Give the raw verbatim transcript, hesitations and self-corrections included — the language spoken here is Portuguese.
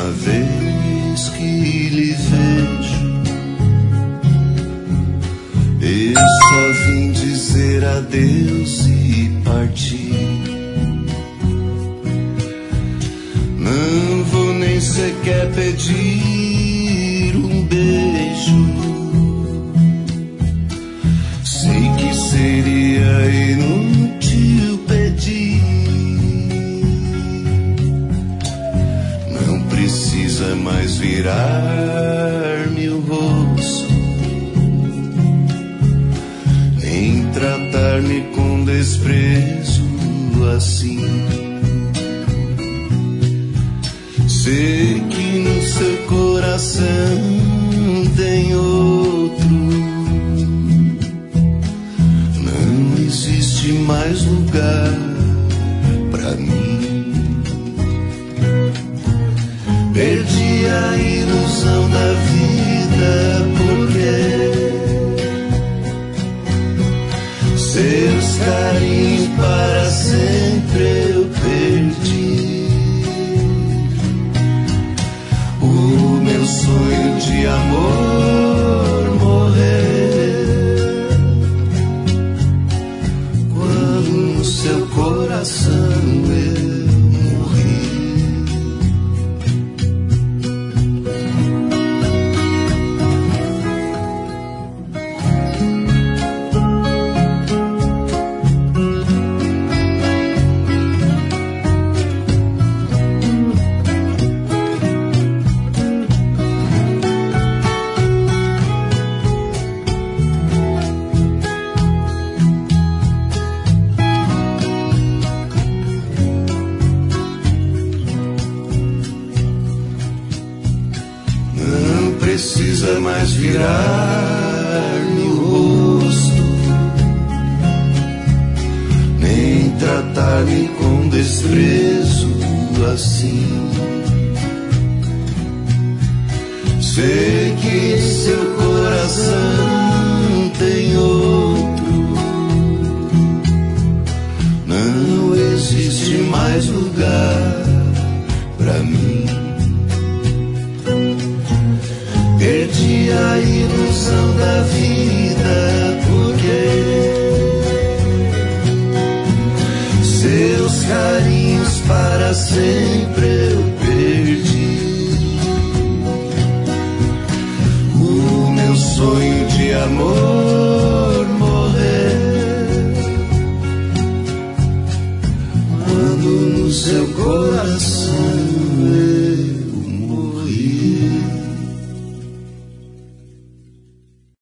última vez que lhe vejo, eu só vim dizer adeus e partir. Não vou nem sequer pedir um beijo. Sei que seria inútil pedir. Não precisa mais virar-me o rosto, nem tratar-me com desprezo assim. Sei que no seu coração tem outro. Não existe mais lugar pra mim. Perdi a ilusão da vida porque seus carinhos para sempre eu perdi. O meu sonho de amor morreu quando no seu coração eu morri. Precisa mais virar-me o rosto, nem tratar-me com desprezo assim. Sei que seu coração tem outro. Não existe mais lugar pra mim. Perdi a ilusão da vida porque seus carinhos para sempre eu perdi. O meu sonho de amor morreu quando no seu coração